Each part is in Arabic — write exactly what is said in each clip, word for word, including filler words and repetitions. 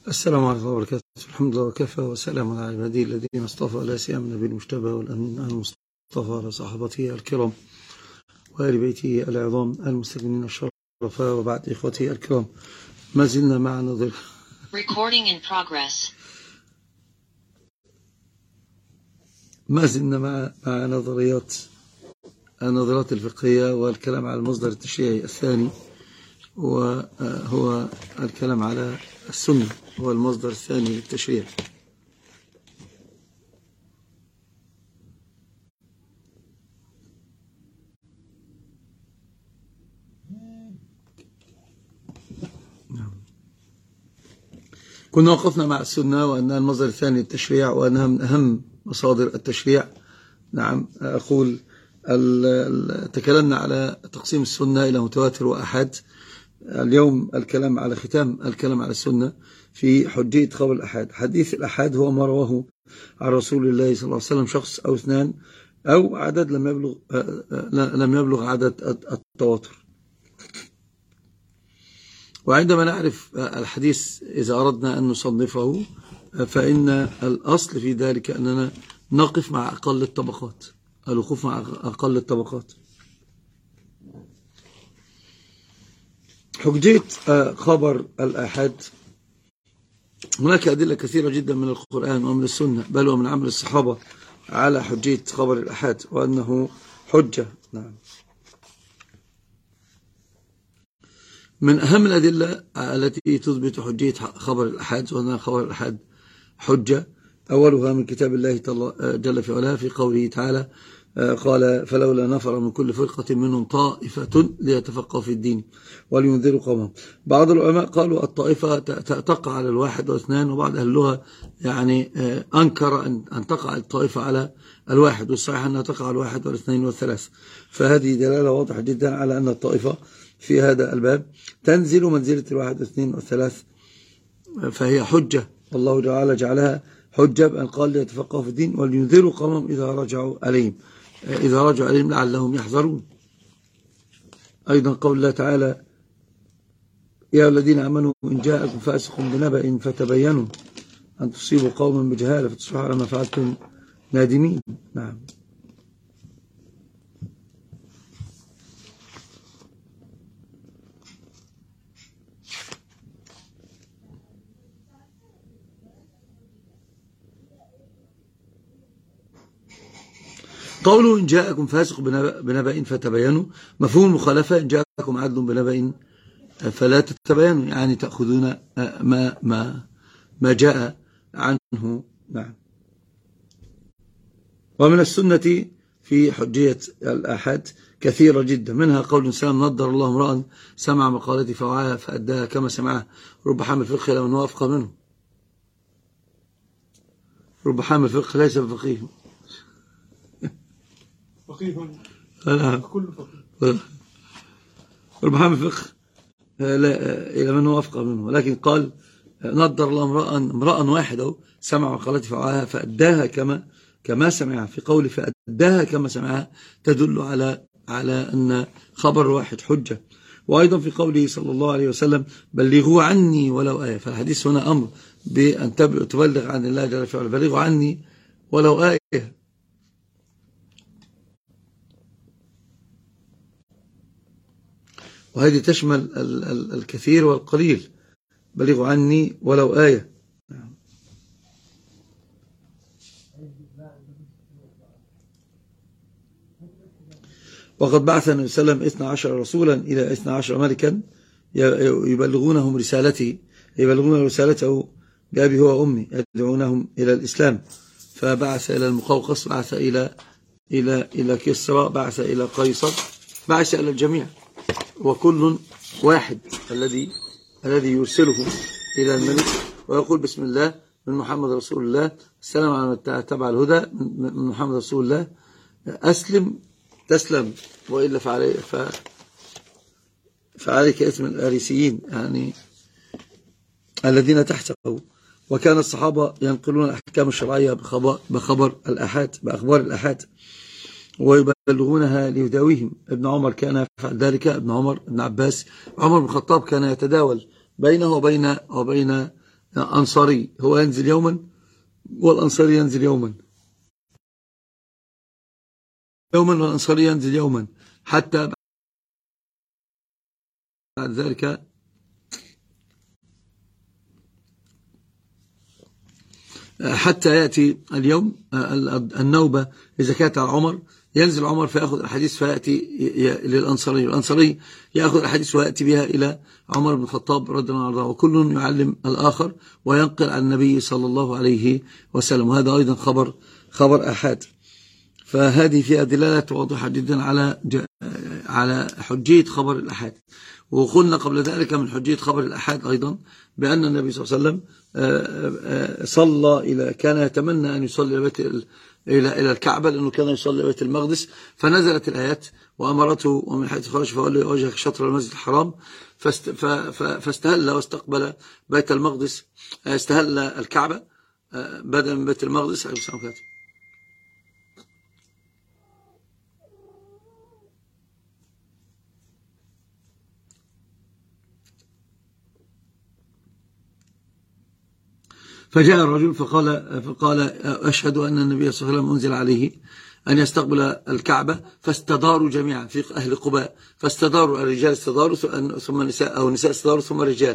السلام عليكم ورحمة الله وبركاته. الحمد لله وكفى وسلام على عباده الذين اصطفى، لا سيما النبي المجتبى والأمين المصطفى على صحابته الكرام وآل بيته العظام المستكملين الشرفاء، وبعد إخوتي الكرام، ما زلنا مع نظر Recording in progress. ما زلنا مع مع نظريات النظريات الفقهية والكلام على المصدر التشريعي الثاني، وهو الكلام على السنة، هو المصدر الثاني للتشريع. كنا وقفنا مع السنة وأنها المصدر الثاني للتشريع، وأنها من أهم مصادر التشريع. نعم، أقول تكلمنا على تقسيم السنة إلى متواتر وأحاد. اليوم الكلام على ختام الكلام على السنة في حجية خبر الأحاد. حديث الأحاد هو ما رواه عن رسول الله صلى الله عليه وسلم شخص أو اثنان أو عدد لم يبلغ لم يبلغ عدد التواتر. وعندما نعرف الحديث إذا أردنا أن نصنفه، فإن الأصل في ذلك أننا نقف مع أقل الطبقات، الوقوف مع أقل الطبقات. حجية خبر الآحاد، هناك أدلة كثيرة جدا من القرآن ومن السنة، بل ومن عمل الصحابة على حجية خبر الآحاد وأنه حجة. نعم، من أهم الأدلة التي تثبت حجية خبر الآحاد وأن خبر الآحاد حجة، أولها من كتاب الله جل في علاه في قوله تعالى: قال فلولا نفر من كل فرقة منهم طائفة ليتفقهوا في الدين ولينذروا قومهم. بعض العلماء قالوا الطائفة تقع على الواحد واثنان، وبعض أهل اللغة يعني أنكر أن تقع الطائفة على الواحد، والصحيح أنها تقع على الواحد والاثنين والثلاث. فهذه دلالة واضحة جدا على أن الطائفة في هذا الباب تنزل منزلة الواحد والاثنين والثلاث، فهي حجة، والله تعالى جعلها حجة بأن قال ليتفقهوا في الدين ولينذروا قومهم إذا رجعوا عليهم إذا رجعوا عليهم لعلهم يحذرون. أيضا قول الله تعالى: يا الذين آمنوا إن جاءكم فاسق بنبأ فتبينوا أن تصيبوا قوما بجهالة فتصبحوا على ما فعلتم نادمين. نعم، قوله إن جاءكم فاسق بنبأ فتبينوا، مفهوم المخالفة إن جاءكم عدل بنبأ فلا تتبينوا، يعني تأخذون ما ما ما جاء عنه. نعم، ومن السنة في حجية الآحاد كثيرة جدا، منها قول سلام: نضر الله امرأ سمع مقالتي فوعاها فأداها كما سمعها، رب حامل فقه لمن هو أفقه منه. رب حامل فقه ليس بفقيه، فقيه لا كل فقيه. رب حامل فقه إلى من هو أفقه منه، ولكن قال نضر الله امرأ امرأ واحد سمع مقالتي فوعاها فأداها كما كما سمعها. في قول فأداها كما سمعها تدل على على أن خبر واحد حجة. وأيضا في قوله صلى الله عليه وسلم: بلغوا عني ولو آية. فالحديث هنا أمر بأن تبلغ عن الله جل وعلا، بلغوا عني ولو آية. وهذه تشمل ال ال الكثير والقليل، بلغوا عني ولو آية. وقد بعث النبي صلى الله عليه وسلم اثنا عشر رسولا إلى اثنا عشر ملكا يبلغونهم رسالته يبلغون رسالته بأبي هو وأمي، يدعونهم إلى الإسلام. فبعث إلى المقوقس، بعث إلى إلى إلى كسرى، بعث إلى قيصر، بعث إلى الجميع، وكل واحد الذي الذي يرسله إلى الملك ويقول بسم الله من محمد رسول الله، السلام على من تبع الهدى من محمد رسول الله، أسلم تسلم، وإلا فعلي ف... فعليك إثم الآريسيين، يعني الذين تحته. وكان الصحابة ينقلون الأحكام الشرعية بخبر, بخبر الآحاد بأخبار الآحاد ويبلغونها ليداويهم. ابن عمر كان يفعل ذلك، ابن عمر ابن عباس، عمر بن الخطاب كان يتداول بينه وبين وبين أنصاري هو ينزل يوما والأنصاري ينزل يوما يوما والأنصاري ينزل يوما حتى بعد ذلك حتى يأتي اليوم النوبة إذا كانت على عمر ينزل عمر فيأخذ الحديث فيأتي للأنصاري والأنصاري يأخذ الحديث ويأتي بها إلى عمر بن الخطاب رضي الله عنه وكل يعلم الآخر وينقل عن النبي صلى الله عليه وسلم. وهذا أيضا خبر خبر أحد. فهذه فيها دلالة واضحة جدا على على حجية خبر الأحد. وقلنا قبل ذلك من حجية خبر الأحد أيضا بأن النبي صلى الله عليه وسلم صلى إلى كان يتمنى أن يصلي إلى بيت إلى إلى الكعبة لأنه كان يصلي إلى بيت المقدس فنزلت الآيات وأمرته ومن حيث خرج فقال له وجهك شطر المسجد الحرام فاستهل واستقبل بيت المقدس استهل الكعبة بدلا من بيت المقدس عليه السلام عليكم. فجاء الرجل فقال, فقال أشهد أن النبي صلى الله عليه وسلم أنزل عليه أن يستقبل الكعبة فاستداروا جميعا في أهل قباء فاستداروا الرجال استداروا ثم النساء أو النساء استداروا ثم الرجال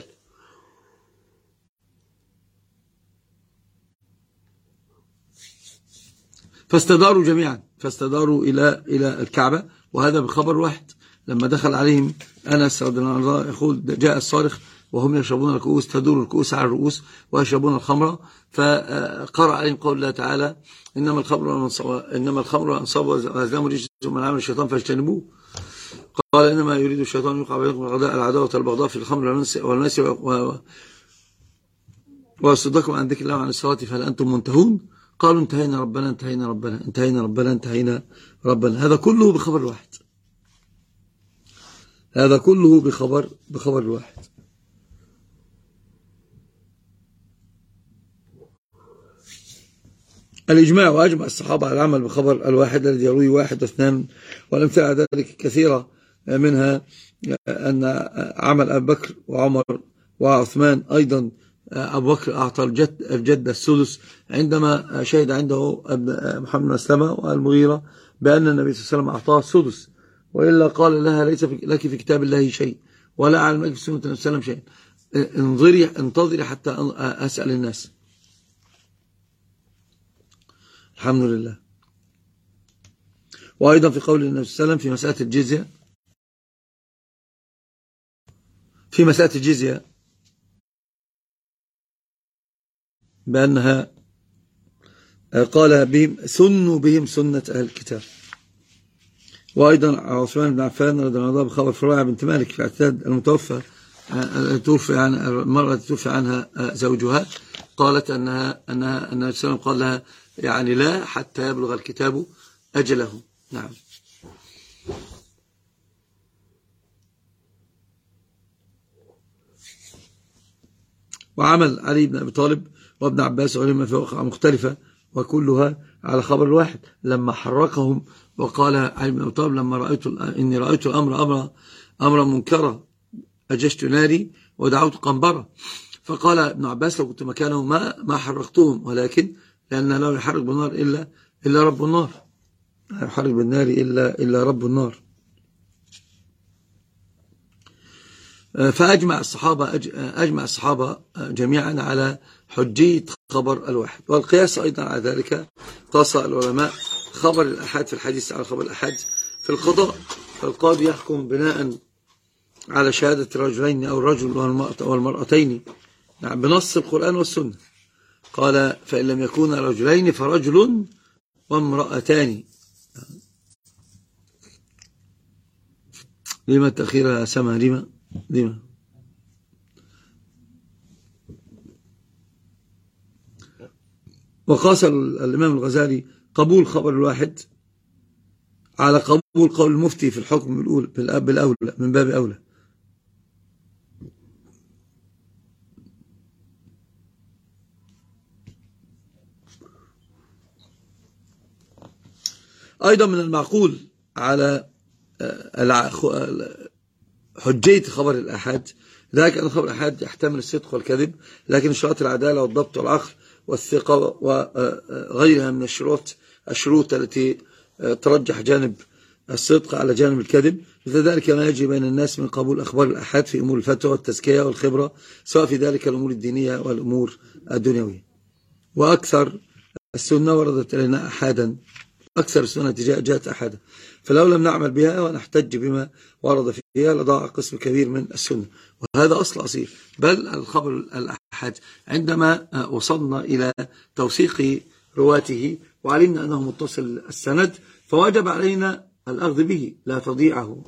فاستداروا جميعا فاستداروا إلى إلى الكعبة. وهذا بخبر واحد لما دخل عليهم أنس رضي الله عنه يقول جاء الصارخ وهم يشربون الكؤوس تدور الكؤوس على الرؤوس ويشربون الخمر فقرأ عليهم قول الله تعالى إنما الخمر إنما الخمر والأنصاب والأزلام رجس من عمل الشيطان فاجتنبوه. قال إنما يريد الشيطان أن يوقع بينكم العداوة والبغضاء في الخمر والميسر ويصدكم عن ذكر الله وعن الصلاة فهل أنتم منتهون؟ قالوا انتهينا ربنا انتهينا ربنا انتهينا ربنا انتهينا ربنا. هذا كله بخبر واحد هذا كله بخبر بخبر واحد. الإجماع وأجمع الصحابة على العمل بخبر الواحد الذي يرويه واحد واثنان والأمثلة على ذلك كثيرة منها أن عمل أبي بكر وعمر وعثمان أيضا أبو بكر أعطى الجد الجد السدس عندما شهد عنده محمد بن مسلمة والمغيرة بأن النبي صلى الله عليه وسلم أعطاه السدس وإلا قال لها ليس لك في كتاب الله شيء ولا أعلم لك في سنة النبي صلى الله عليه وسلم شيء انظري انتظري حتى أسأل الناس. الحمد لله. وأيضا في قول النبي صلى الله عليه وسلم في مسألة الجزية في مسألة الجزية بأنها قال بهم سنوا بهم سنة أهل الكتاب. وأيضا عثمان بن عفان رضي الله عنه بخبر فروع بنت مالك في اعتداد المتوفى توفي عن المرأة توفي عنها زوجها قالت أنها أنها النبي صلى الله عليه وسلم قال لها يعني لا حتى يبلغ الكتاب أجله. نعم. وعمل علي بن أبي طالب وابن عباس وغيرهما في واقعة مختلفة وكلها على خبر واحد لما حركهم وقال علي بن أبي طالب لما رأيت إني رأيت الأمر أمر أمر منكرا أجشت ناري ودعوت قنبرة فقال ابن عباس لو كنت مكانه ما ما حرقتهم ولكن لأن لا يحرق بالنار إلا إلا رب النار لا يحرق بالنار إلا إلا رب النار. فأجمع الصحابة أجمع الصحابة جميعا على حجية خبر الواحد. والقياس أيضا على ذلك قاس العلماء خبر الأحد في الحديث على خبر الأحد في القضاء فالقاضي يحكم بناء على شهادة الرجلين أو الرجل والمرأتين بنص القرآن والسنة. قال فإن لم يكون رجلين فرجل وامرأتان. لما التأخير سمع لما لما وقاس الإمام الغزالي قبول خبر الواحد على قبول قول المفتي في الحكم بالأولى من باب أولى. أيضا من المعقول على حجية خبر الأحد ذلك أن الخبر الأحاد يحتمل الصدق والكذب، لكن شروط العدالة والضبط والعقل والثقة وغيرها من الشروط الشروط التي ترجح جانب الصدق على جانب الكذب. مثل ذلك ما يجري بين الناس من قبول أخبار الأحاد في أمور الفتوى والتزكية والخبرة، سواء في ذلك الأمور الدينية والأمور الدنيوية. وأكثر السنة وردت إلينا أحادا، أكثر السنة جاءت أحادا، فلو لم نعمل بها ونحتج بما ورد فيها لضاع قسم كبير من السنة، وهذا أصل أصيل. بل الخبر الأحاد عندما وصلنا إلى توثيق رواته وعلمنا أنه متصل السند، فوجب علينا الأخذ به لا تضيعه.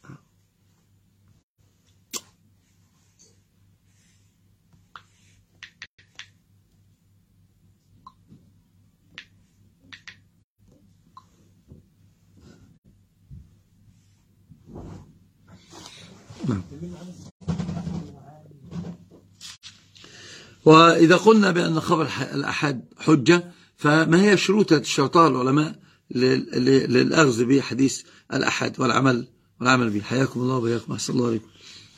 وإذا قلنا بأن خبر الأحاد حجة، فما هي شروط الشرطها العلماء للأخذ بحديث الأحاد والعمل والعمل به؟ حياكم الله وبياكم، أحسن الله عليكم.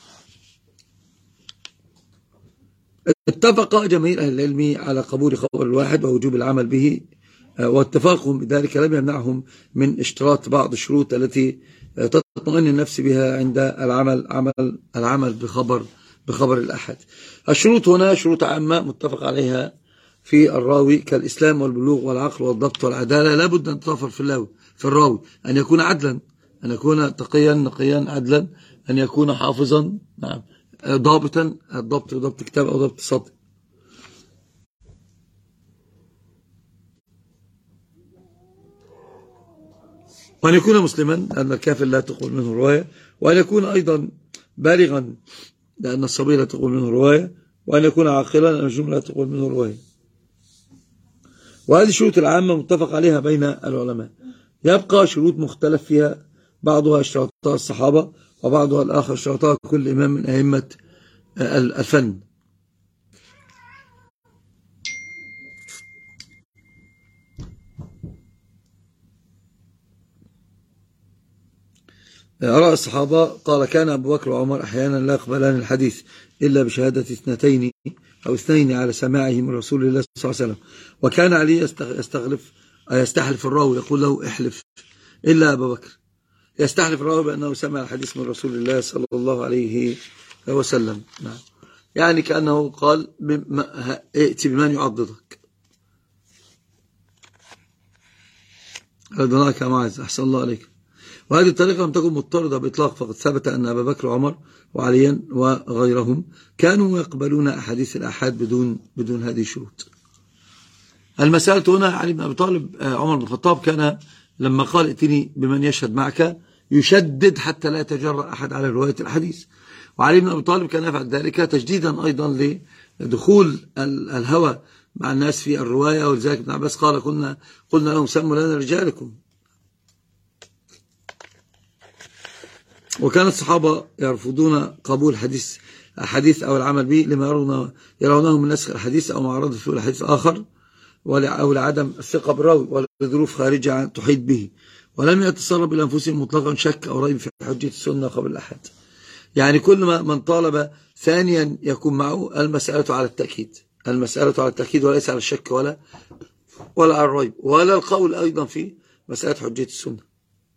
اتفق جميع أهل العلم على قبول خبر الواحد ووجوب العمل به، واتفاقهم بذلك لم يمنعهم من اشتراط بعض الشروط التي تطمئن النفس بها عند العمل عمل العمل بخبر بخبر الأحد. الشروط هنا شروط عامة متفق عليها في الراوي كالإسلام والبلوغ والعقل والضبط والعدالة. لا بد أن تتوفر في الراوي في الراوي أن يكون عدلا، أن يكون تقيا نقيا عدلا، أن يكون حافظا، نعم، ضابطا، الضبط ضبط كتاب أو ضبط صدر، وأن يكون مسلما لأن الكافر لا تقبل منه رواية، وأن يكون أيضا بالغا لأن الصبي لا تقبل منه رواية، وأن يكون عاقلا لأن المجنون لا تقبل منه رواية. وهذه الشروط العامة متفق عليها بين العلماء. يبقى شروط مختلف فيها، بعضها اشترطها الصحابة وبعضها الآخر اشترطها كل إمام من أئمة الفن. آراء الصحابة: قال كان أبو بكر وعمر أحيانا لا يقبلان الحديث إلا بشهادة اثنتين أو اثنين على سماعه من رسول الله صلى الله عليه وسلم، وكان علي يستغلف يستحلف الراوي يقول له احلف إلا أبا بكر، يستحلف الراوي بأنه سمع الحديث من رسول الله صلى الله عليه وسلم. نعم، يعني كأنه قال ائتي بمن يعضدك. أدناك يا معز، أحسن الله عليك. وهذه الطريقة لم تكن مضطردة بإطلاق، فقد ثبت أن أبا بكر وعمر وعليا وغيرهم كانوا يقبلون أحاديث الأحاد بدون بدون هذه الشروط. المسألة هنا علي بن أبي طالب، عمر بن الخطاب كان لما قال ائتني بمن يشهد معك يشدد حتى لا يتجرأ أحد على رواية الحديث، وعلي بن أبي طالب كان يفعل ذلك تجديدا أيضا لدخول الهوى مع الناس في الرواية. ولذلك ابن عباس قال كنا قلنا لهم سموا لنا رجالكم. وكان الصحابة يرفضون قبول حديث حديث أو العمل به لما يرونه يرونه من نسخ الحديث أو معارضة فيه الحديث آخر، أو لعدم الثقة بالراوي ولظروف خارجة تحيط به، ولم يتصرف بأنفسهم مطلقا شك أو ريب في حجية السنة قبل الأحد. يعني كل ما من طالب ثانيا يكون معه المسألة على التأكيد، المسألة على التأكيد وليس على الشك ولا ولا على الريب ولا القول أيضا في مسألة حجية السنة.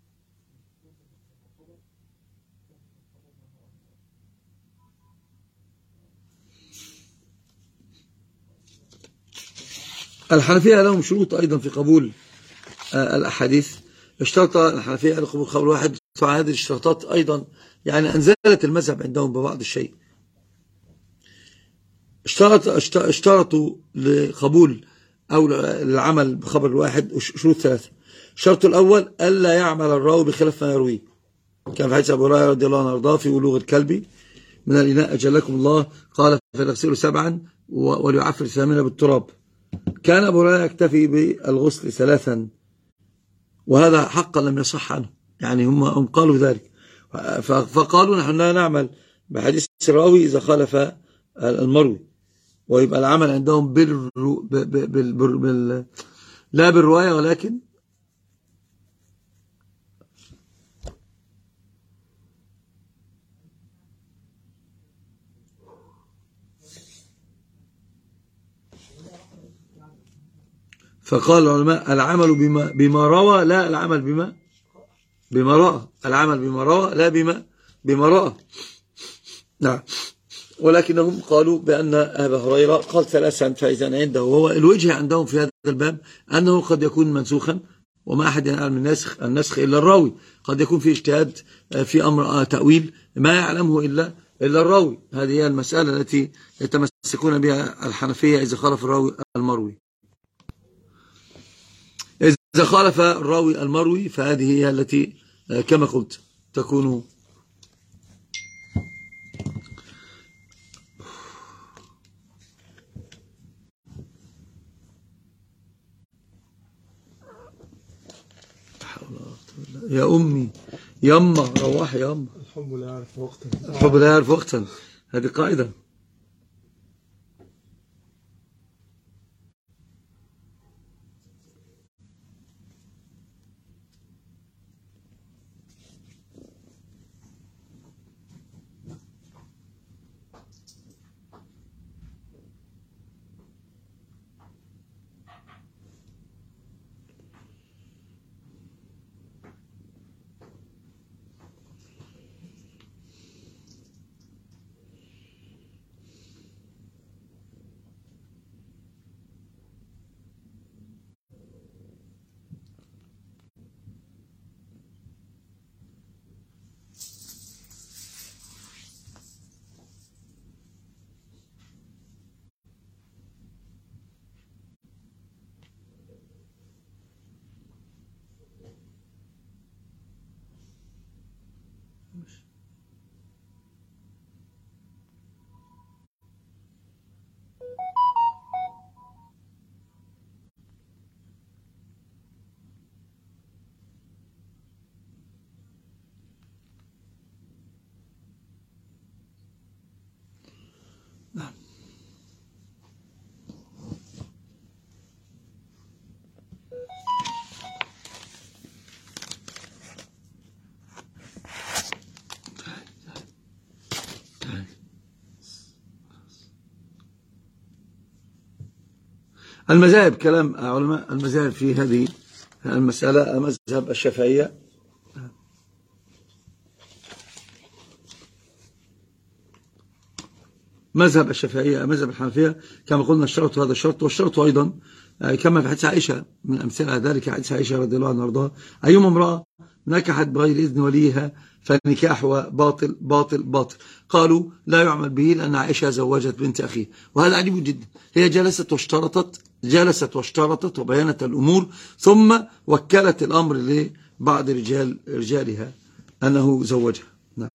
الحنفية لهم شروط أيضا في قبول الأحاديث. اشترط الحنفية على قبول خبر واحد، فهذه الاشتراطات أيضا يعني أنزلت المذهب عندهم ببعض الشيء. اشترط اشترطوا لقبول أو العمل بخبر الواحد شروط ثلاثة. الشرط الأول ألا يعمل الراوي بخلاف ما يرويه، كان في حديث أبو هريرة رضي الله عنه وارضاه في ولوغ الكلب من الإناء أجلكم الله، قال فليغسلوا سبعا وليعفر ثامنة بالتراب. كان أبو هريرة يكتفي بالغسل ثلاثا، وهذا حقا لم يصح عنه، يعني هم هم قالوا ذلك، فقالوا نحن لا نعمل بحديث الراوي إذا خالف المروي، ويبقى العمل عندهم بال بال بال لا بالرواية ولكن فقال العلماء العمل بما, بما روى لا العمل بما بما رأى، العمل بما روى لا بما بما رأى. نعم. ولكنهم قالوا بأن أبا هريرة قال ثلاثا فإذا عنده، وهو الوجه عندهم في هذا الباب أنه قد يكون منسوخا، وما أحد يعلم النسخ النسخ إلا الراوي، قد يكون في اجتهاد في أمر تأويل ما يعلمه إلا إلا الراوي. هذه هي المسألة التي يتمسكون بها الحنفية إذا خالف الراوي المروي. إذا خالف الراوي المروي فهذه هي التي كما قلت تكون يا أمي يما روح يا أما. الحب لا يعرف وقتا، الحب لا يعرف وقتا، هذه قاعدة. نعم. المذاهب، كلام علماء المذاهب في هذه المسألة. مذهب الشافعية مذهب الشافعية مذهب الحنفية كما قلنا الشرط هذا الشرط، والشرط أيضا كما في حديث عائشة، من أمثلة ذلك حديث عائشة رضي الله عنها وارضاها: أيما امرأة نكحت بغير إذن وليها فنكاحها باطل باطل باطل. قالوا لا يعمل به لأن عائشة زوجت بنت أخيه. وهذا عجيب جدا، هي جلست واشترطت جلست واشترطت وبينت الأمور، ثم وكلت الأمر لبعض رجال رجالها أنه زوجها. نعم.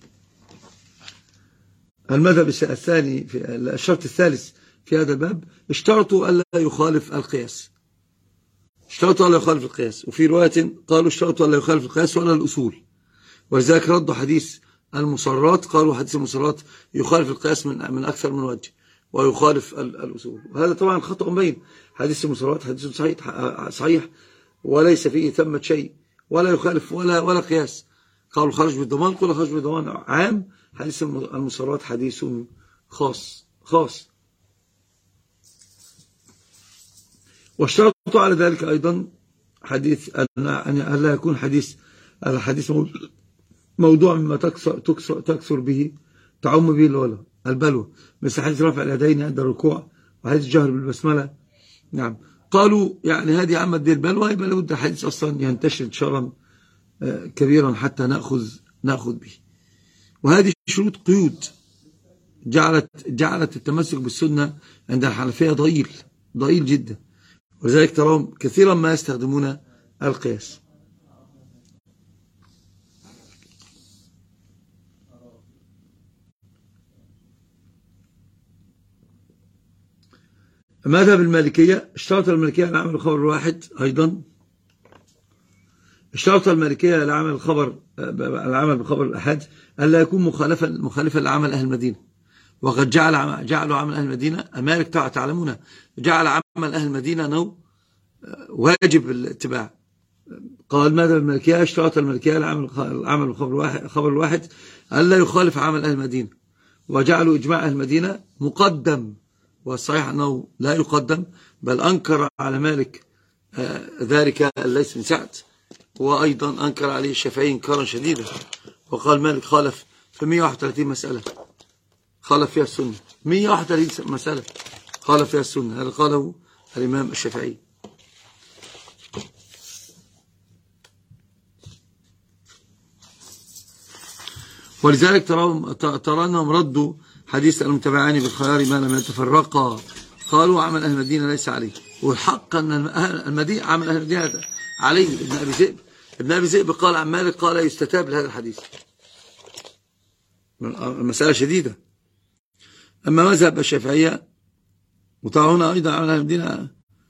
المذهب الثاني في الشرط الثالث في هذا الباب: اشترطوا ألا يخالف القياس. اشترطوا ألا يخالف القياس. وفي رواية قالوا اشترطوا ألا يخالف القياس ولا الأصول. ولذلك ردوا حديث المصرات، قالوا حديث المصرات يخالف القياس من من أكثر من وجه ويخالف الأصول. وهذا طبعا خطأ بين. حديث المصرات حديث صحيح صحيح وليس فيه ثمة شيء، ولا يخالف ولا ولا قياس. قالوا خرج بالضمان، قالوا خرج بالضمان عام. حديث المصرات حديث خاص خاص. واشترطوا على ذلك أيضا حديث أن لا يكون حديث الحديث موضوع مما تكثر, تكثر, تكثر به تعم به الولا البلوى، مثل حديث رفع اليدين عند الركوع وحديث الجهر بالبسملة. نعم. قالوا يعني هذه عمد دي البلوى، يبقى لابد الحديث أصلا ينتشر انتشارا كبيرا حتى نأخذ نأخذ به. وهذه شروط قيود جعلت جعلت التمسك بالسنة عند الحنفية ضئيل ضئيل جدا، ولذلك تراهم كثيرا ما يستخدمون القياس. مذهب المالكية: اشترط المالكية على عمل الخبر الواحد. أيضا اشترط المالكية على عمل الخبر العمل بخبر الأحد ألا يكون مخالفا مخالفا لعمل أهل المدينة. وقد جعل جعلوا عمل أهل المدينة، مالك تعلمون جعل عمل أهل المدينة أنه واجب الاتباع. قال ماذا المالكية: اشترط المالكية العمل العمل الخبر الواحد خبر الواحد ألا يخالف عمل أهل المدينة، وجعلوا إجماع أهل المدينة مقدم والصحيح أنه لا يقدم، بل أنكر على مالك ذلك الليث بن سعد، وأيضا أنكر عليه الشافعي إنكارا شديدا، وقال مالك خالف في مئة وواحد وثلاثين مسألة خالف فيها السنة، مئة وواحد وثلاثين مسألة خالف فيها السنة. هذا قاله الإمام الشافعي. ولذلك ترى أنهم ردوا حديث المتبعان بالخيار ما لم يتفرقا، قالوا عمل أهل المدينة ليس عليه، والحق أن المدينة عمل أهل المدينة عليه. ابن أبي ذئب ابن أبي ذئب قال عن مالك قال يستتاب لهذا الحديث. المسألة شديدة. أما مذهب الشافعية وطبعا هنا أيضا عمل أهل المدينة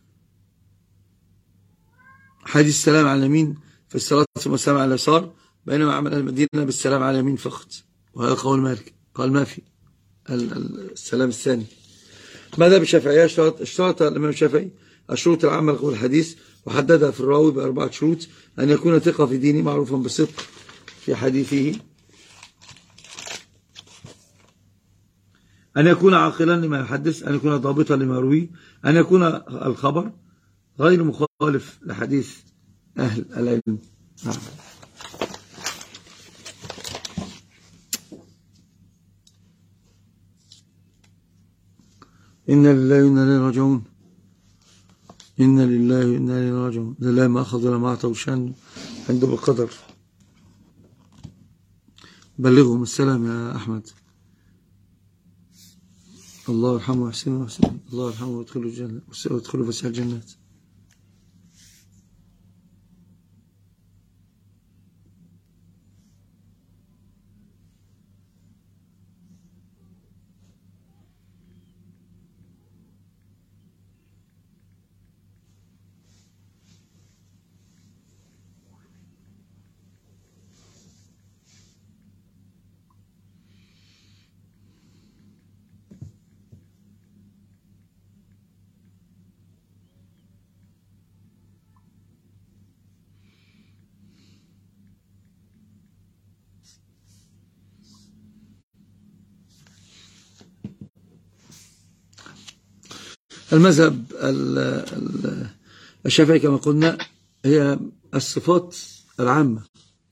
حديث السلام على اليمين في الصلاة ثم السلام على اليسار، بينما عمل أهل المدينة بالسلام على اليمين فقط، وهذا قول مالك، قال ما في السلام الثاني. مذهب الشافعية اشترط الإمام الشافعي الشروط العامة لقبول الحديث، وحددها في الراوي بأربعة شروط: أن يكون ثقة في دينه معروفا بالصدق في حديثه، أن يكون عاقلا لما يحدث، أن يكون ضابطا لما يرويه، أن يكون الخبر غير مخالف لحديث أهل العلم. نعم. إن لله وإنا إليه راجعون. إن لله وإنا إليه راجعون. لله ما أخذ ولا ما أعطى وشأنه عنده بالقدر. بلغهم السلام يا أحمد. الله يرحمه ويحسنه ويحسنه. الله يرحمه ويدخله الجنة ويدخله فسيح الجنات. المذهب الشافعي كما قلنا هي الصفات العامة: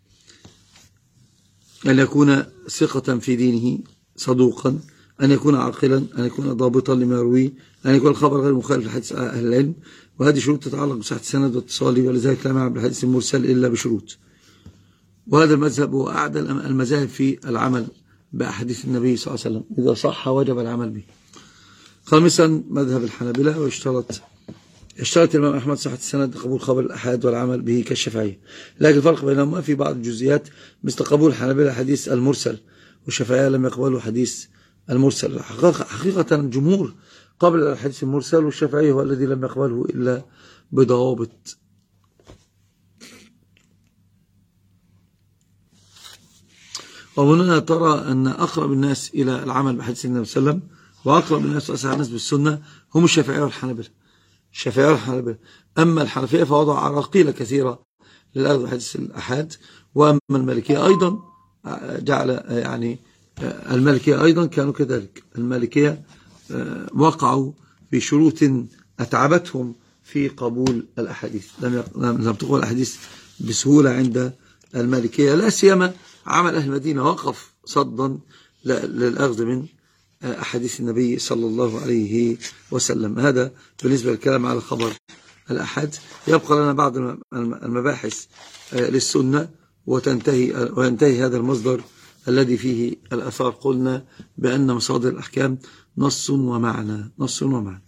أن يكون ثقة في دينه صدوقا، أن يكون عاقلا، أن يكون ضابطا لما يرويه، أن يكون الخبر غير مخالف لحديث أهل العلم. وهذه شروط تتعلق بصحة السند واتصاله، ولذلك لا يعمل بالحديث المرسل إلا بشروط. وهذا المذهب هو أعدل المذاهب في العمل بأحاديث النبي صلى الله عليه وسلم، إذا صح وجب العمل به. خامسا مذهب الحنابلة، واشترط اشترط الإمام أحمد صحة السند قبول خبر الأحاد والعمل به كالشافعية، لكن الفرق بينهما في بعض الجزئيات، مثل قبول الحنابلة حديث المرسل، والشافعية لم يقبلوا حديث المرسل. حقيقة الجمهور قبل الحديث المرسل، والشافعي هو الذي لم يقبله إلا بضوابط. ومن هنا ترى أن أقرب الناس إلى العمل بحديث النبي صلى الله عليه وسلم وأقرب الناس وأسعى الناس بالسنة هم الشافعية والحنابلة. الشافعية والحنابلة. أما الحنفية فوضع عراقيل كثيرة للأخذ بحديث الأحاد، وأما المالكية أيضا جعل يعني المالكية أيضا كانوا كذلك. المالكية وقعوا في شروط أتعبتهم في قبول الأحاديث، لم لم تقبل الأحاديث بسهولة عند المالكية، لا سيما عمل أهل المدينة وقف صدا للأخذ من أحاديث النبي صلى الله عليه وسلم. هذا بالنسبة للكلام على خبر الأحاد. يبقى لنا بعض المباحث للسنة وتنتهي وينتهي هذا المصدر الذي فيه الأثار. قلنا بأن مصادر الأحكام نص ومعنى، نص ومعنى.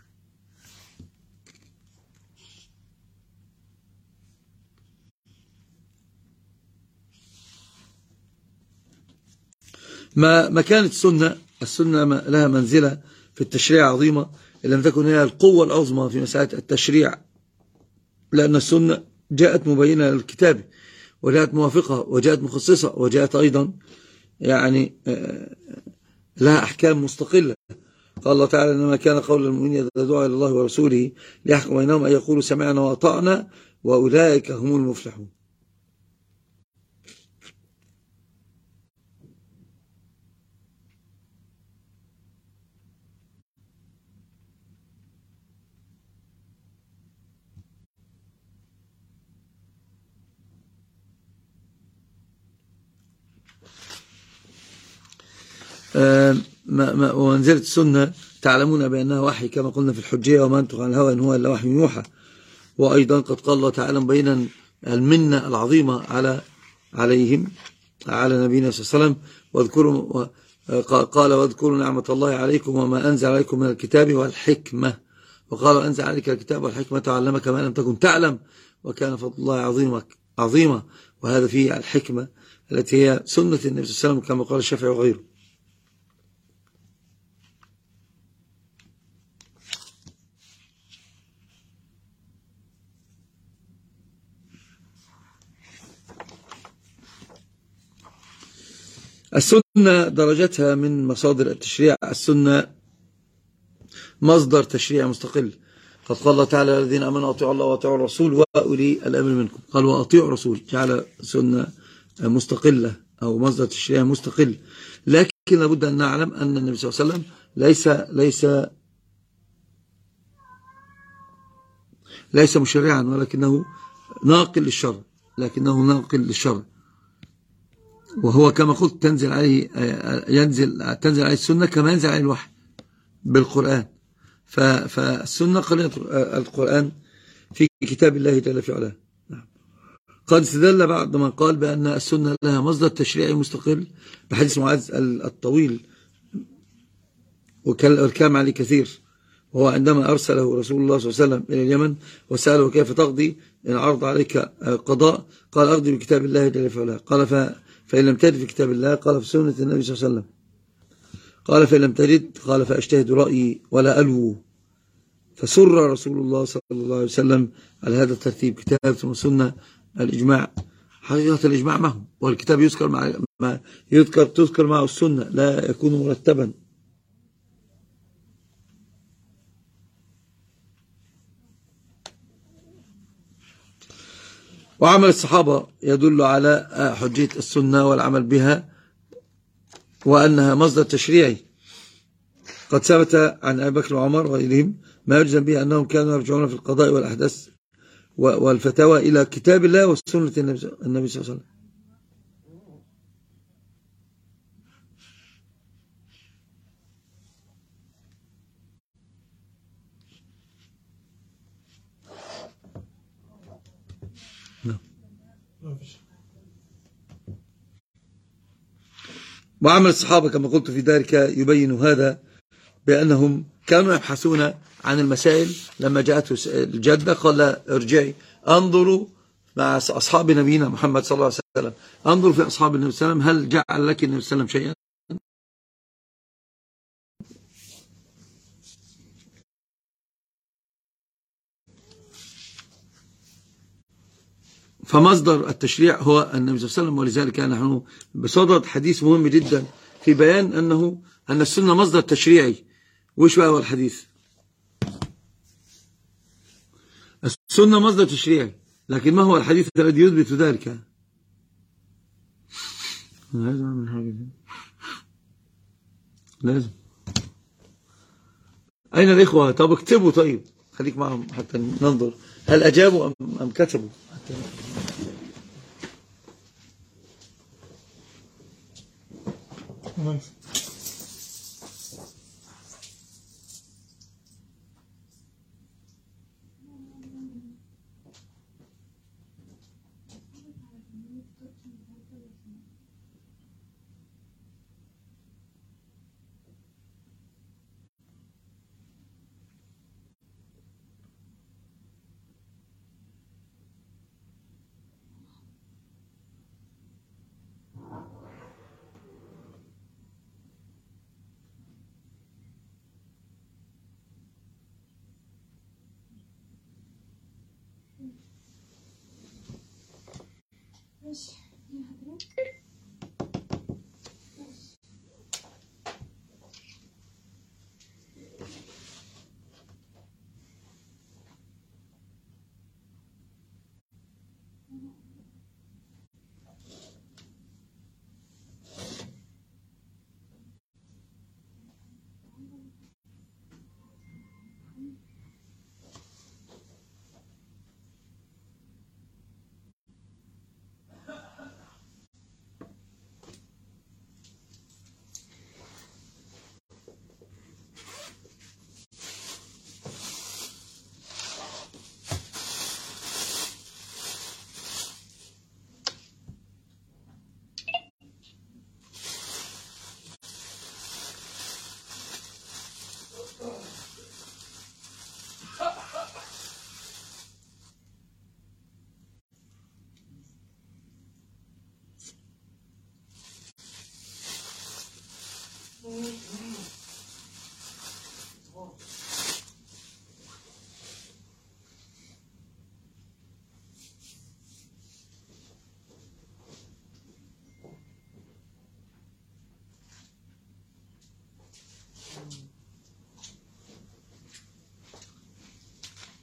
ما ما كانت السنة السنة لها منزلة في التشريع عظيمة، إن لم تكن هي القوة العظمى في مسألة التشريع، لأن السنة جاءت مبينة للكتاب، وجاءت موافقة، وجاءت مخصصة، وجاءت أيضا يعني لها أحكام مستقلة. قال الله تعالى: إنما كان قول المؤمنين إذا دعوا إلى الله ورسوله ليحكم بينهم أن يقولوا سمعنا وأطعنا وأولئك هم المفلحون. ومنزلة السنة تعلمون بأنها وحي كما قلنا في الحجية، وما ينطق عن الهوى إن هو إلا وحي يوحى. وأيضا قد قال الله تعالى بين المنة العظيمة على عليهم على نبينا صلى الله عليه وسلم، واذكروا قال واذكروا نعمة الله عليكم وما أنزل عليكم من الكتاب والحكمة، وقال أنزل عليك الكتاب والحكمة وعلمك ما لم تكن تعلم وكان فضل الله عظيما عظيما. وهذا فيه الحكمة التي هي سنة النبي صلى الله عليه وسلم كما قال الشافعي وغيره. السنة درجتها من مصادر التشريع. السنة مصدر تشريع مستقل. قد قال الله تعالى الذين آمنوا أطيعوا الله وأطيعوا الرسول وأولي الأمر منكم، قال وأطيعوا الرسول، جعل سنة مستقلة أو مصدر تشريع مستقل. لكن لابد أن نعلم أن النبي صلى الله عليه وسلم ليس ليس ليس مشرعا، ولكنه ناقل للشرع، لكنه ناقل للشرع. وهو كما قلت تنزل عليه ينزل تنزل عليه السنة كما ينزل عليه الوحي بالقرآن. فالسنة قرينة القرآن في كتاب الله جل في علاه. قد استدل بعض من قال بأن السنة لها مصدر تشريعي مستقل بحديث معاذ الطويل والكلام عليه كثير، وهو عندما أرسله رسول الله صلى الله عليه وسلم إلى اليمن وسأله كيف تقضي إن عرض عليك قضاء، قال أقضي بكتاب الله جل في علاه. قال فإن لم تجد في كتاب الله، قال في سنة النبي صلى الله عليه وسلم. قال فإن لم تجد، قال فأجتهد رأيي ولا ألوو. فسر رسول الله صلى الله عليه وسلم على هذا الترتيب، كتاب ثم سنة الإجماع. حقيقة الإجماع معه، والكتاب يذكر مع ما يذكر تذكر معه السنة، لا يكون مرتبا. وعمل الصحابة يدل على حجية السنة والعمل بها وأنها مصدر تشريعي. قد ثبت عن أبي بكر وعمر وغيرهم ما يجزم به أنهم كانوا يرجعون في القضاء والأحداث والفتاوى إلى كتاب الله وسنة النبي صلى الله عليه وسلم. وعمل الصحابة كما قلت في ذلك يبين هذا، بأنهم كانوا يبحثون عن المسائل. لما جاءته الجدة قال ارجعي انظروا مع أصحاب نبينا محمد صلى الله عليه وسلم، انظروا في أصحاب النبي صلى الله عليه وسلم هل جعل لك النبي صلى الله عليه وسلم شيئا. فمصدر التشريع هو النبي صلى الله عليه وسلم. ولذلك نحن بصدد حديث مهم جدا في بيان أنه أن السنة مصدر تشريعي. وش بقى هو الحديث؟ السنة مصدر تشريعي، لكن ما هو الحديث الذي يثبت ذلك؟ لازم أعمل حاجة دي. لازم. أين الإخوة؟ طب اكتبوا، طيب خليك معهم حتى ننظر هل أجابوا أم, أم كتبوا حتى.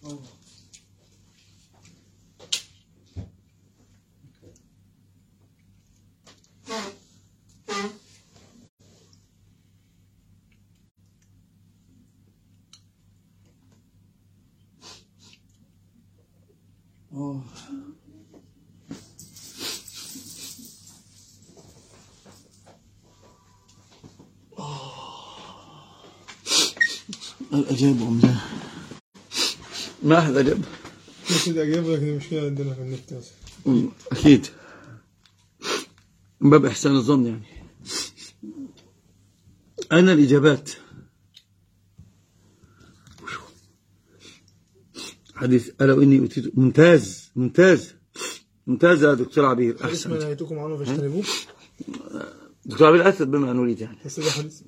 أوه. الأجاب أم لا؟ ما أحد أجاب. أكيد أجاب، لكن المشكلة عندنا في النت أصلا. أكيد من باب إحسان الظن يعني. أين الإجابات؟ حديث ألا وإني أتيت. ممتاز ممتاز ممتاز يا دكتور عبير، أحسن. حديث ما نهيتكم عنه فاجتنبوه. دكتور عبير أثبت بما نريد يعني. بس ده حديث.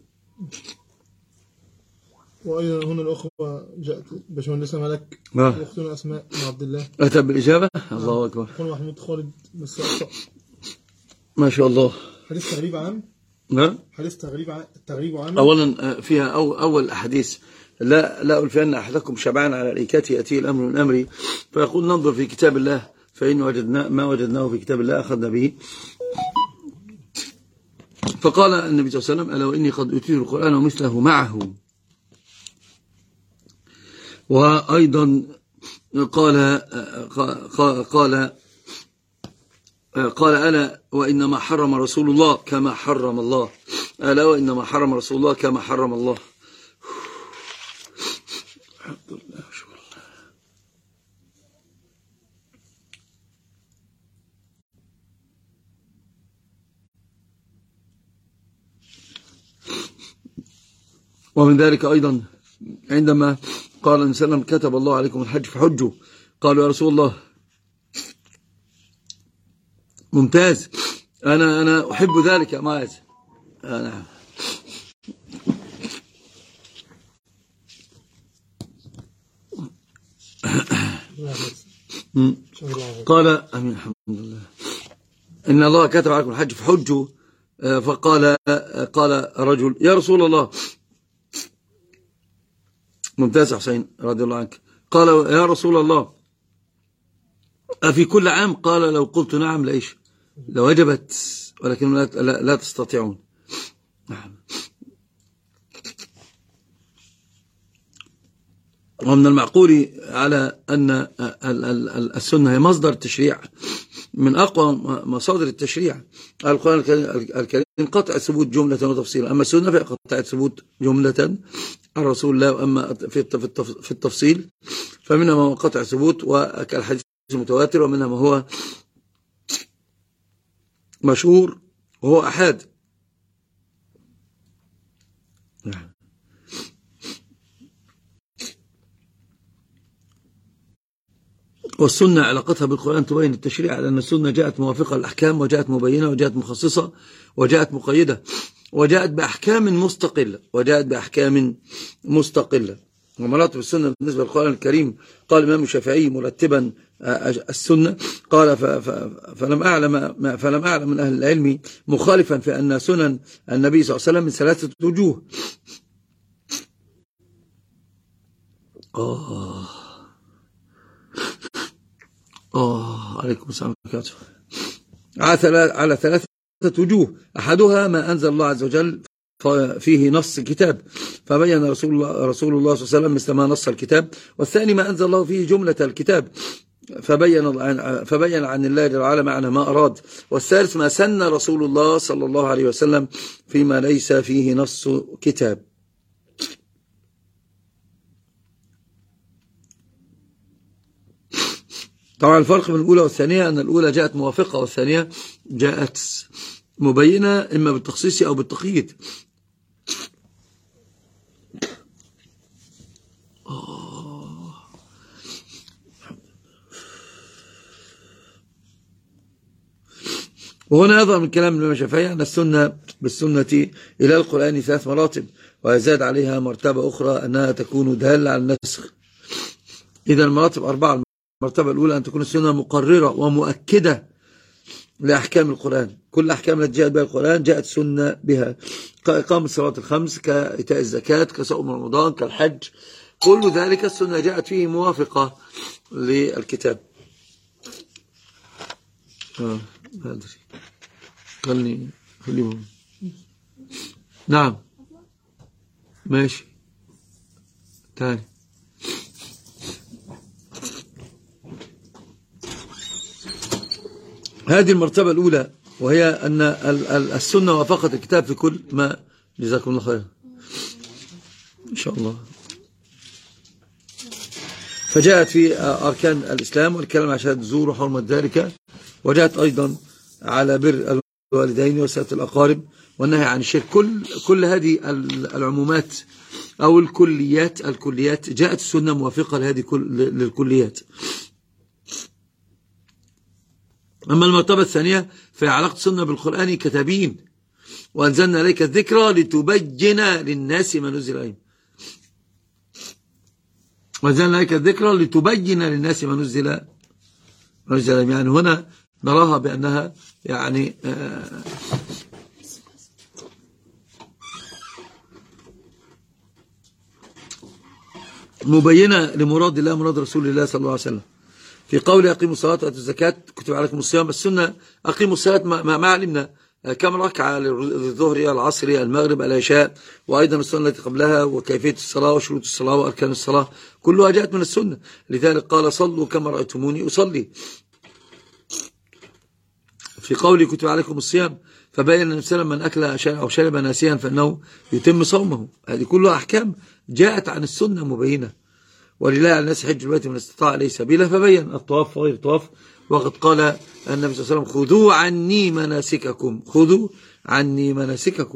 وأيضا هنا الأخوة جاءت باشمهندسة ملك وأختنا أسماء بن عبد الله أتى بالإجابة. الله أكبر. أخونا محمود خالد بس أخطأ. ما شاء الله. حديث تغريب عام. نعم. حديث تغريب عام. التغريب عام. أولا فيها أو أول أحاديث لا لا ألفين أحدكم شبعان على الإيكات يأتي الأمر من أمري، فيقول ننظر في كتاب الله فإن وجدنا ما وجدناه في كتاب الله أخذنا به. فقال النبي صلى الله عليه وسلم ألا وإني قد أتيت القرآن ومثله معه. وأيضا قال قال قال, قال ألا وإنما حرم رسول الله كما حرم الله. ألا وإنما حرم رسول الله كما حرم الله. الحمد لله شكرا الله. ومن ذلك أيضا عندما قال النبي صلى الله عليه وسلم كتب الله عليكم الحج فحجوا، قالوا يا رسول الله. ممتاز. أنا أنا أحب ذلك يا معاذ. أنا قال أمين الحمد لله إن الله كتب عليكم الحج فحجوا. فقال قال رجل يا رسول الله. ممتاز حسين رضي الله عنك. قال يا رسول الله أفي كل عام؟ قال لو قلت نعم لإيش لوجبت ولكن لا, لا, لا تستطيعون. نعم. ومن المعقول على أن السنة هي مصدر التشريع من أقوى مصادر التشريع. القرآن الكريم قطع ثبوت جملة وتفصيلا، أما السنة فهي قطع ثبوت جملة عن رسول الله، وأما في التفصيل فمنها ما هو قطع ثبوت وكالحديث المتواتر، ومنها ما هو مشهور وهو أحاد. والسنة علاقتها بالقرآن تبين التشريع، لأن السنة جاءت موافقة للأحكام وجاءت مبينة وجاءت مخصصة وجاءت مقيدة وجاءت بأحكام مستقلة وجاءت بأحكام مستقلة. ومراتب السنة بالنسبة للقرآن الكريم قال الإمام الشافعي مرتبا السنة قال فلم أعلم فلم أعلم من أهل العلم مخالفا في أن سنن النبي صلى الله عليه وسلم من ثلاثة وجوه. آه آه عليكم السلام عليكم. على ثلاثة وجوه. أحدها ما أنزل الله عز وجل فيه نص كتاب فبين رسول الله رسول الله صلى الله عليه وسلم مثل ما نص الكتاب، والثاني ما أنزل الله فيه جملة الكتاب فبين فبين عن الله جل وعلا معنى ما أراد، والثالث ما سن رسول الله صلى الله عليه وسلم فيما ليس فيه نص كتاب. طبعا الفرق بين الأولى والثانية أن الأولى جاءت موافقة والثانية جاءت مبينة إما بالتخصيص أو بالتقييد. وهنا يظهر من كلام الإمام الشافعي أن السنة بالسنة إلى القرآن ثلاث مراتب، ويزاد عليها مرتبة أخرى أنها تكون دالة على النسخ. إذا المراتب أربعة. المرتبة الأولى أن تكون السنة مقررة ومؤكدة لأحكام القرآن، كل أحكام التي جاءت بها القرآن جاءت سنة بها، كإقامة الصلاة الخمس، كإيتاء الزكاة، كصوم رمضان، كالحج، كل ذلك السنة جاءت فيه موافقة للكتاب. آه ما أدري خلني خلي نعم ماشي تاني. هذه المرتبة الأولى، وهي أن السنة وافقت الكتاب في كل ما. جزاكم الله خير إن شاء الله. فجاءت في أركان الإسلام والكلام على شهادة الزور وحرمة ذلك، وجاءت أيضا على بر الوالدين وصلة الأقارب والنهي عن الشرك. كل كل هذه العمومات أو الكليات الكليات جاءت السنة موافقة لهذه كل للكليات. أما المرتبة الثانية في علاقة السنة بالقرآن كتابين، وأنزلنا إليك الذكرى لتبين للناس ما نزل إليهم. وأنزلنا إليك الذكرى لتبين للناس ما نزل ما نزل إليهم. يعني هنا نراها بأنها يعني آه مبينة لمراد الله مراد رسول الله صلى الله عليه وسلم. في قول أقيموا الصلاة وآتوا الزكاة كتب عليكم الصيام. السنة أقيموا الصلاة ما, ما علمنا كم ركعة للظهر العصر المغرب العشاء، وأيضا السنة التي قبلها وكيفية الصلاة وشروط الصلاة وأركان الصلاة كلها جاءت من السنة. لذلك قال صلوا كما رأيتموني أصلي. في قوله كتب عليكم الصيام فبين النبي صلى الله عليه وسلم من أكل أو شرب ناسيا فإنه يتم صومه. هذه كلها أحكام جاءت عن السنة مبينة. ولله على الناس حج البيت من استطاع إليه سبيلا، فبين الطواف وغير الطواف. وقد قال النبي صلى الله عليه وسلم خذوا عني مناسككم، خذوا عني مناسككم.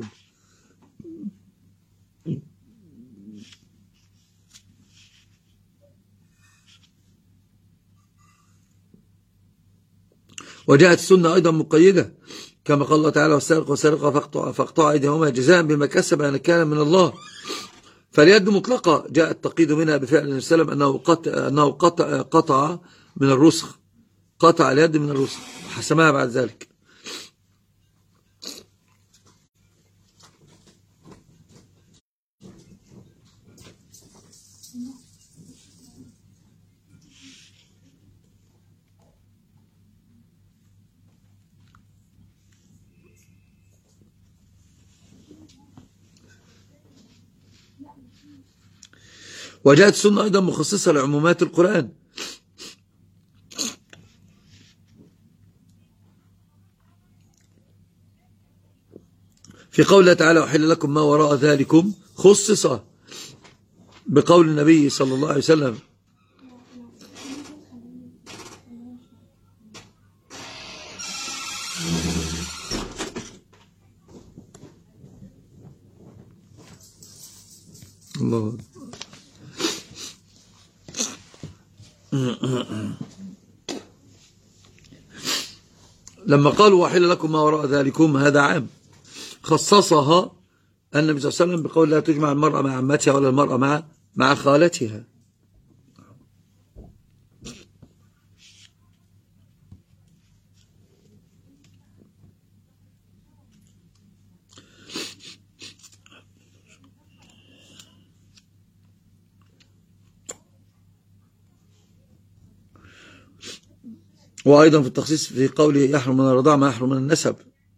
وجاءت السنة أيضا مقيدة كما قال الله تعالى والسارق والسارقة فاقطعوا أيديهما جزاء بما كسب أن كان من الله. فاليد مطلقة جاء التقييد منها بفعل النبي صلى الله عليه وسلم أنه قطع, أنه قطع, قطع من الرسخ، قطع اليد من الرسخ حسمها بعد ذلك. وجاءت السنة أيضا مخصصة لعمومات القرآن. في قوله تعالى أحل لكم ما وراء ذلكم خصص بقول النبي صلى الله عليه وسلم الله لما قالوا وحل لكم ما وراء ذلكم هذا عام، خصصها النبي صلى الله عليه وسلم بقول لا تجمع المرأة مع عمتها ولا المرأة مع مع خالتها. وأيضا في التخصيص في قوله يحرم من الرضاع ما يحرم من النسب.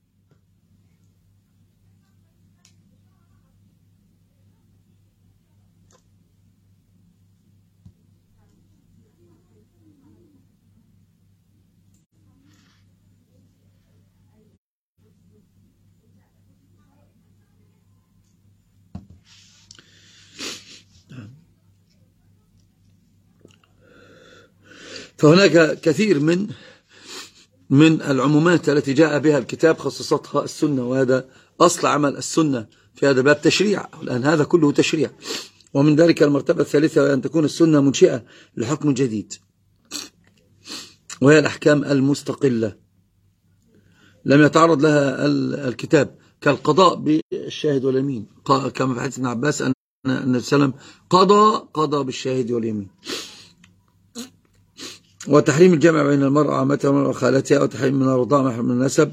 فهناك كثير من من العمومات التي جاء بها الكتاب خصصتها السنة، وهذا أصل عمل السنة في هذا الباب تشريع. الآن هذا كله تشريع. ومن ذلك المرتبة الثالثة أن تكون السنة منشئة لحكم جديد، وهي الأحكام المستقلة لم يتعرض لها الكتاب، كالقضاء بالشاهد واليمين، كما في حديث ابن عباس أن النبي صلى الله عليه وسلم قضى قضى بالشاهد واليمين. وتحريم الجمع بين المرأة وعمتها والمرأة وخالتها، وتحريم من الرضاعة محرم من النسب،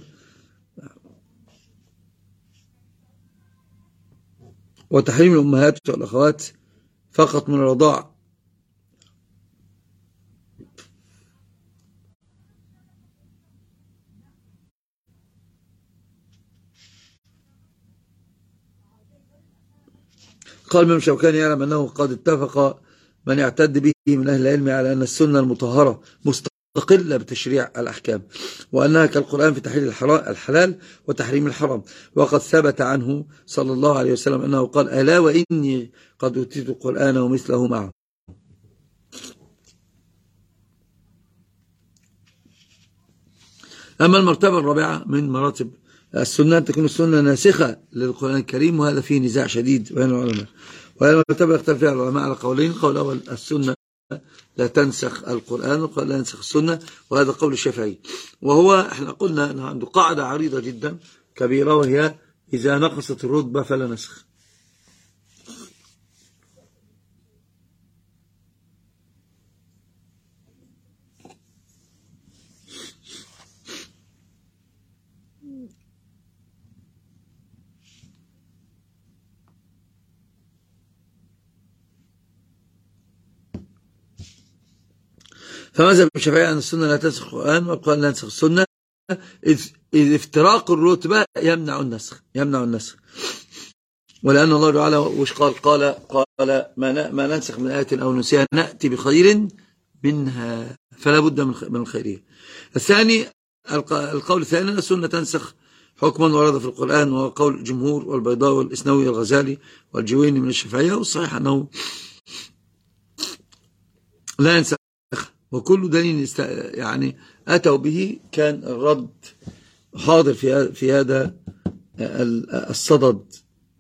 وتحريم الأمهات والأخوات فقط من الرضاع قال الإمام الشوكاني يعلم أنه قد اتفق من يعتد به من أهل العلم على أن السنة المطهرة مستقلة بتشريع الأحكام، وأنها كالقرآن في تحليل الحلال وتحريم الحرام. وقد ثبت عنه صلى الله عليه وسلم أنه قال: ألا وإني قد أوتيت القرآن ومثله معه. أما المرتبة الرابعة من مراتب السنة تكون السنة ناسخة للقرآن الكريم، وهذا فيه نزاع شديد بين العلماء، وهذه المرتبة يختلف فيها العلماء على قولين. القول الأول: السنة لا تنسخ القرآن، والقول لا ينسخ السنة، وهذا قول الشافعي. وهو احنا قلنا أنه عنده قاعدة عريضة جدا كبيرة، وهي إذا نقصت الرتبة فلا نسخ. فماذا بالشافعية أن السنة لا تنسخ القرآن، والقرآن لا ينسخ السنة، إذ افتراق الرتبة يمنع النسخ يمنع النسخ ولأن الله تعالى وش قال قال قال ما ما ننسخ من آية أو ننسيها نأتي بخير منها، فلا بد من الخيرية. الثاني القول الثاني أن السنة تنسخ حكما ورد في القرآن، وهو قول الجمهور والبيضاوي والإسنوي والغزالي والجويني من الشافعية، والصحيح أنه لا ينسخ، وكل دليل يعني أتوا به كان الرد حاضر في في هذا الصدد،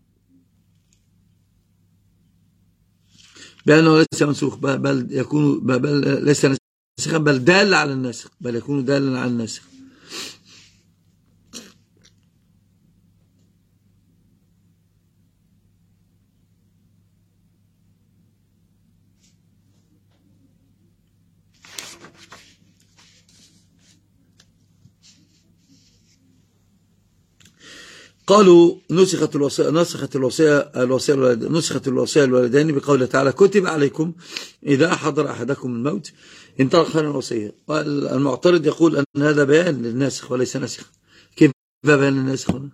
بأنه ليس منسوخ بل يكون بل ليس ناسخا بل دال على الناسخ، بل يكون دالا على الناسخ. قالوا نسخت الوصية نسخت الوصية الوصية نسخت الوصية الوالدين بقوله تعالى: كتب عليكم إذا حضر أحدكم الموت إن ترك خيرا الوصية. المعترض يقول أن هذا بيان للناسخ وليس ناسخ. كيف بيان للناسخ هنا؟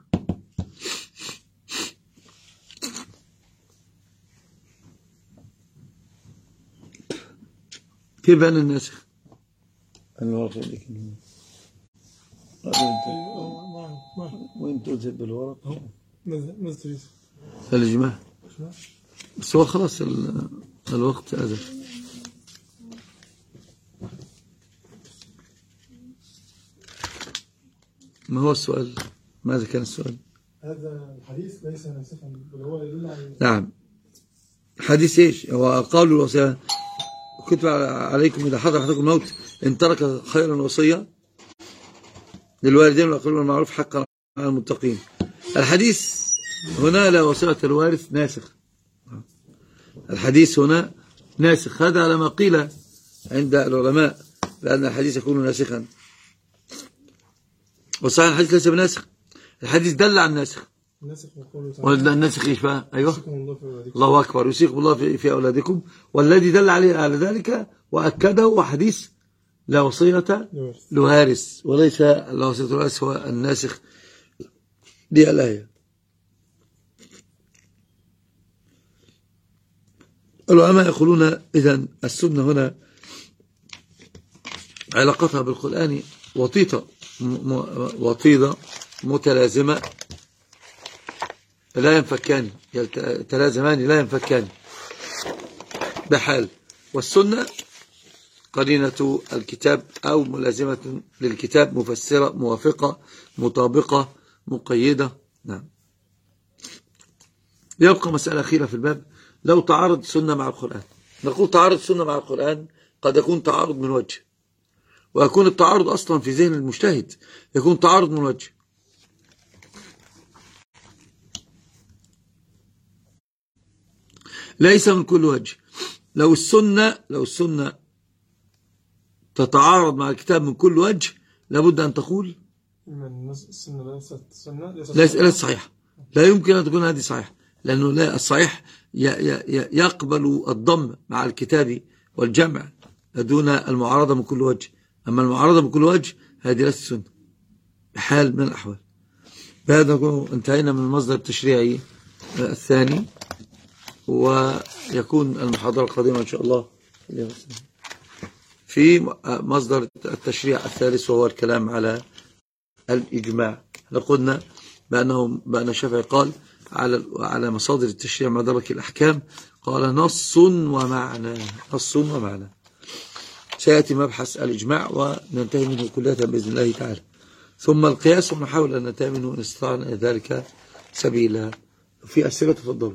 كيف بيان للناسخ؟ وين تذهب بالورق؟ ماذا تريد؟ الإجماع. بس هو خلاص الوقت أزف. ما هو السؤال؟ ماذا كان السؤال؟ هذا الحديث ليس ناسخا بل هو يدل على نعم. حديث ايش؟ هو قالوا الوصية كتب عليكم إذا حضر أحدكم الموت إن ترك خيرا الوصية للوالدين والأقربين بالمعروف حقا على المتقين. الحديث هنا لا وصية الوارث ناسخ، الحديث هنا ناسخ، هذا على ما قيل عند العلماء بأن الحديث يكون ناسخا، وصحيح الحديث ليس بناسخ، الحديث دل على الناسخ. والناسخ ايش بقى؟ ايوه الله اكبر، يوصيكم الله في, في اولادكم، والذي دل عليه على ذلك واكده حديث لا وصية لوارث، وليس لا وصية لوارث هو الناسخ للآية. العلماء يقولون إذن السنة هنا علاقتها بالقرآن وطيدة وطيدة متلازمة لا ينفكان، يتلازمان لا ينفكان بحال، والسنة قرينة الكتاب أو ملازمة للكتاب، مفسرة موافقة مطابقة مقيدة. نعم. يبقى مسألة أخيرة في الباب: لو تعارض السنة مع القرآن، نقول تعارض السنة مع القرآن قد يكون تعارض من وجه، ويكون التعارض أصلا في ذهن المجتهد يكون تعارض من وجه، ليس من كل وجه. لو السنة لو السنة تتعارض مع الكتاب من كل وجه لابد أن تقول السنة ليست سنة ليست صحيحة، لا يمكن أن تكون هذه صحيحة، لأنه لا الصحيح يقبل الضم مع الكتاب والجمع دون المعارضة من كل وجه. أما المعارضة من كل وجه هذه ليست سنة بحال من الأحوال. بهذا انتهينا من المصدر التشريعي الثاني، ويكون المحاضرة القادمة إن شاء الله في مصدر التشريع الثالث، وهو الكلام على الإجماع. قلنا بأنه بأن الشافعي قال على على مصادر التشريع مدرك الأحكام، قال نص ومعنى، نص ومعنى. سيأتي مبحث الإجماع وننتهي منه كلية بإذن الله تعالى، ثم القياس ونحاول أن ننتهي منه إن استطعنا ذلك سبيلا. في أسئلة تفضلوا.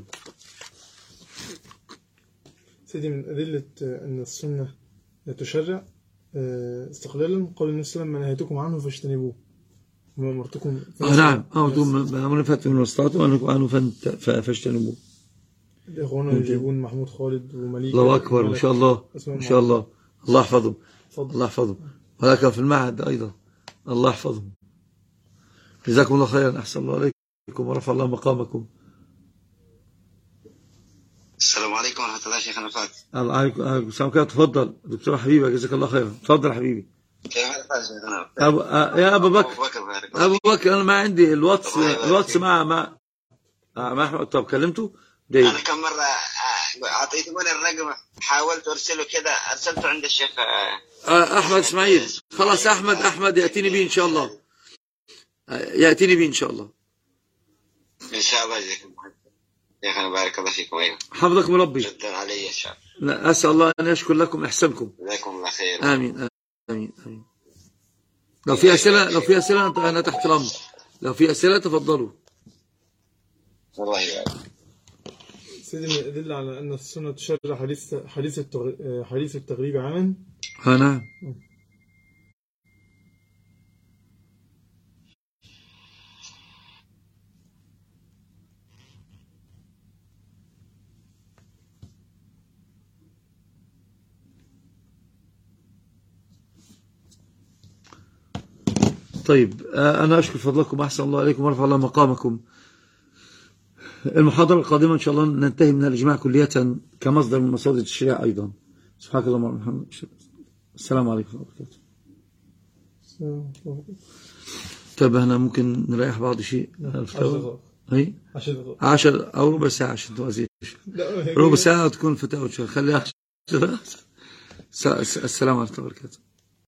سيدي، من أدلة أن السنة تشرع استقلالا قول النبي صلى الله عليه وسلم: ما نهيتكم عنه فاجتنبوه وما أمرتكم. آه نعم، أمرتكم فاتوا من الصلاة وأنكم عنه فاجتنبوه. إخوانا يجيبون محمود خالد ومليك. الله أكبر، ما شاء الله ما شاء الله، الله يحفظهم الله يحفظهم، ولكن في المعهد أيضا الله يحفظهم. جزاكم الله خيرا، أحسن الله عليكم ورفع الله مقامكم. السلام عليكم ورحمة الله شيخنا فاتح. الله عليكم السلام كده. تفضل دكتور حبيبي، جزاك الله خيرا. تفضل حبيبي. كيف حالك شيخنا؟ أبو... يا أبو بكر أبو بكر أنا ما عندي الواتس الواتس مع مع مع أحمد. طب كلمته جيد. أنا كم مرة أعطيتموني الرقم، حاولت أرسله كذا، أرسلته عند الشيخ أحمد إسماعيل. خلاص أحمد أحمد يأتيني به إن شاء الله، يأتيني به إن شاء الله إن شاء الله. شيخنا بارك الله فيكم. أيوة حفظكم ربي. جدا علي إن شاء الله. أسأل الله أن يشكر لكم إحسانكم. جزاكم الله خير. آمين آمين آمين. لو في أسئلة لو في أسئلة أنا تحت الأمر. لو في أسئلة تفضلوا. الله يبارك. سيدي، من الأدلة على أن السنة تشرع حديث حديث حديث التغريب عاما. ها نعم. طيب أنا أشكر فضلكم، أحسن الله عليكم ورفع الله مقامكم. المحاضرة القادمة إن شاء الله ننتهي من الإجماع كلية كمصدر من مصادر التشريع أيضا. سبحانك اللهم وبحمدك. السلام عليكم ورحمة الله وبركاته. طيب احنا ممكن نريح بعض شيء. اي عشر أو ربع ساعة عشان توازيش. ربع ساعة تكون فتاوى. خليها. السلام عليكم ورحمة الله وبركاته.